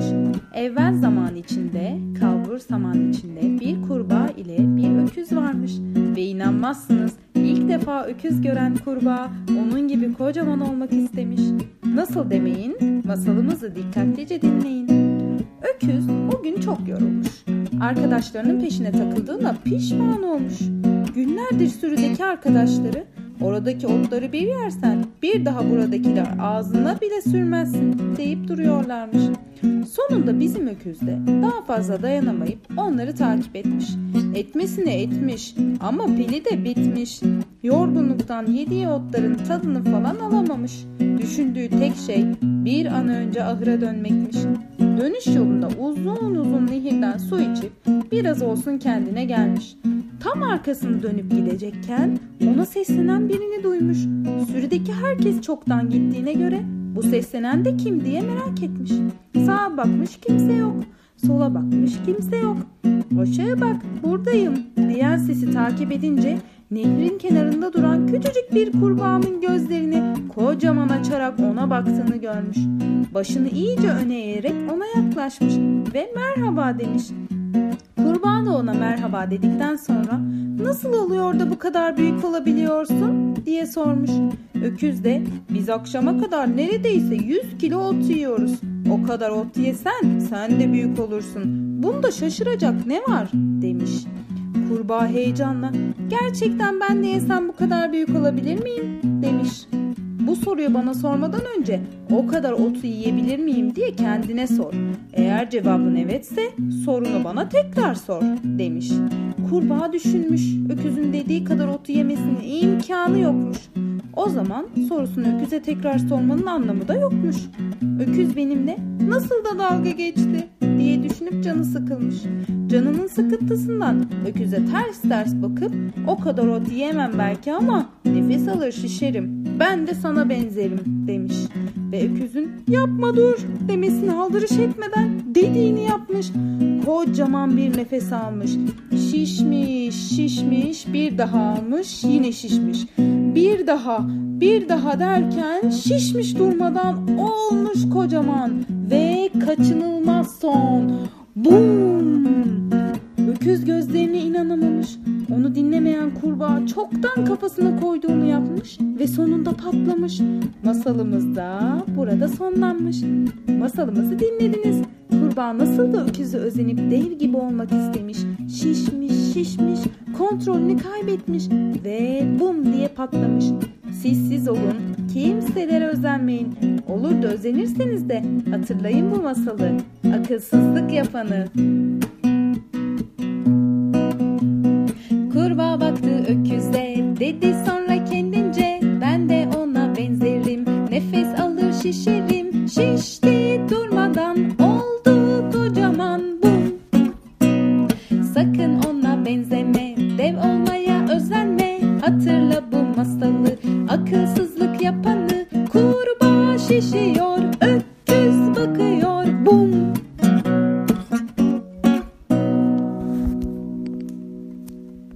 Evvel zaman içinde, kalbur zaman içinde bir kurbağa ile bir öküz varmış. Ve inanmazsınız, ilk defa öküz gören kurbağa onun gibi kocaman olmak istemiş. Nasıl demeyin, masalımızı dikkatlice dinleyin. Öküz o gün çok yorulmuş. Arkadaşlarının peşine takıldığına pişman olmuş. Günlerdir sürüdeki arkadaşları, oradaki otları bir yersen bir daha buradakiler ağzına bile sürmezsin deyip duruyorlarmış. Sonunda bizim öküz de daha fazla dayanamayıp onları takip etmiş. Etmesine etmiş ama pili de bitmiş. Yorgunluktan yediği otların tadını falan alamamış. Düşündüğü tek şey bir an önce ahıra dönmekmiş. Dönüş yolunda uzun uzun nehirden su içip biraz olsun kendine gelmiş. Tam arkasını dönüp gidecekken ona seslenen birini duymuş. Sürüdeki herkes çoktan gittiğine göre bu seslenen de kim diye merak etmiş. Sağa bakmış, kimse yok. Sola bakmış, kimse yok. Aşağıya bak, buradayım diyen sesi takip edince nehrin kenarında duran küçücük bir kurbağanın gözlerini kocaman açarak ona baktığını görmüş. Başını iyice öne eğerek ona yaklaşmış ve merhaba demiş. Kurbağa da ona merhaba dedikten sonra nasıl oluyor da bu kadar büyük olabiliyorsun diye sormuş. Öküz de biz akşama kadar neredeyse 100 kilo ot yiyoruz. O kadar ot yesen sen de büyük olursun. Bunda şaşıracak ne var demiş. Kurbağa heyecanla gerçekten ben de yesem bu kadar büyük olabilir miyim demiş. Bu soruyu bana sormadan önce o kadar otu yiyebilir miyim diye kendine sor. Eğer cevabın evetse sorunu bana tekrar sor demiş. Kurbağa düşünmüş, öküzün dediği kadar otu yemesinin imkanı yokmuş. O zaman sorusunu öküze tekrar sormanın anlamı da yokmuş. Öküz benimle nasıl da dalga geçti diye düşünüp canı sıkılmış. Canının sıkıntısından öküze ters ters bakıp o kadar ot yiyemem belki ama nefes alır şişerim. Ben de sana benzerim demiş. Ve öküzün yapma dur demesine aldırış etmeden dediğini yapmış. Kocaman bir nefes almış. Şişmiş, şişmiş, bir daha almış, yine şişmiş. Bir daha derken şişmiş durmadan olmuş kocaman ve kaçınılmaz son. Bum! Öküz gözlerine inanamamış. Onu dinlemeyen kurbağa çoktan kafasına koyduğunu yapmış ve sonunda patlamış. Masalımız da burada sonlanmış. Masalımızı dinlediniz. Kurbağa nasıl da öküzü özenip dev gibi olmak istemiş. Şişmiş, kontrolünü kaybetmiş ve bum diye patlamış. Siz olun, kimselere özenmeyin. Olur da özenirseniz de hatırlayın bu masalı. Akılsızlık yapanı. Kurbağa baktı öküze, dedi sonra kendince ben de ona benzerim, nefes alır şişerim. Şişti durmadan oldu kocaman bum. Sakın ona benzeme, dev olmaya özenme. Hatırla bu masalı, akılsızlık yapanı. Kurbağa şişiyor,